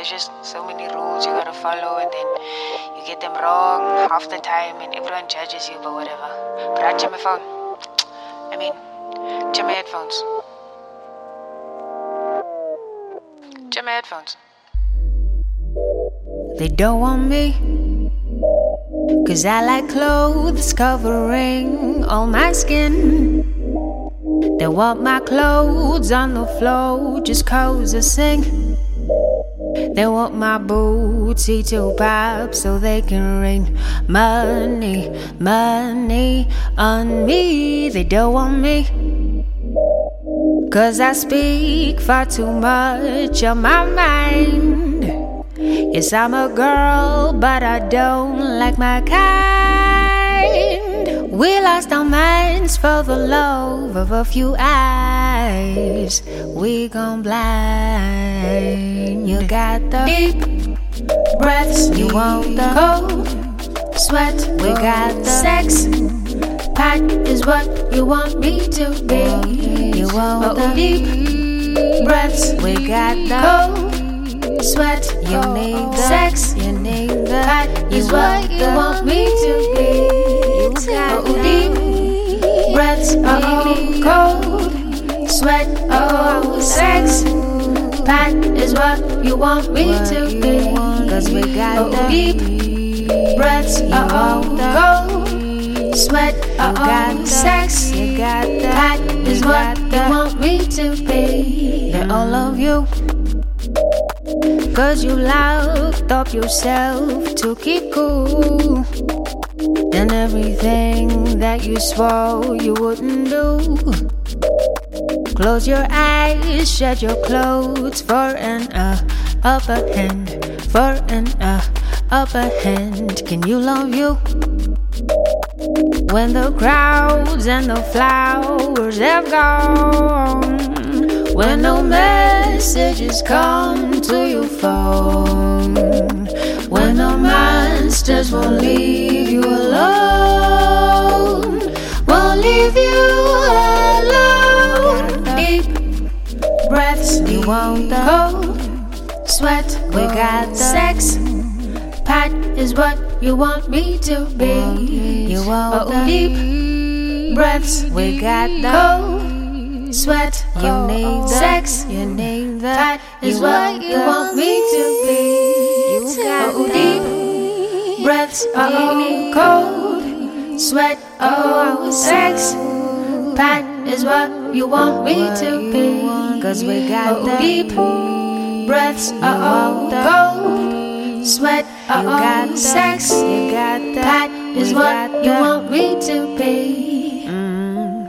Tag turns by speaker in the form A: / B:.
A: There's just so many rules you gotta follow, and then you get them wrong half the time, and everyone judges you, but whatever. But I check my phone. Check my headphones. Check my headphones.
B: They don't want me, 'cause I like clothes covering all my skin. They want my clothes on the floor just 'cause I sing. They want my booty to pop so they can rain money, money on me. They don't want me, 'cause I speak far too much on my mind. Yes, I'm a girl, but I don't like my kind. We lost our minds for the love of a few eyes. We gone blind. You got the deep breaths, you want the cold sweat. We got the sex, pat is what you want me to be. You want the deep breaths, we got the cold sweat. You need the sex, you need the pat is what you want me to be. You got the deep breaths, cold sweat, sex, pat is what you want me to be. 'Cause we got the deep breaths, cold sweat, you got the sex, you got the pat is what you want me to be. They're all of you, 'cause you locked up yourself to keep cool. And everything that you swore you wouldn't do. Close your eyes, shed your clothes for an upper hand, for an upper hand. Can you love you when the crowds and the flowers have gone? When no messages come to your phone, when the monsters won't leave you alone, won't leave you alone. Deep breaths, you want the cold sweat. We got the sex, pat is what you want me to be. You want the deep breaths, we got the cold sweat. You need the sex, you need the pat is what you want me to be. You got the deep breaths, cold sweat, sex, pat is what you want me to be. 'Cause we got the deep breaths, cold sweat, you got the sex, you got the pat is what you want me to be.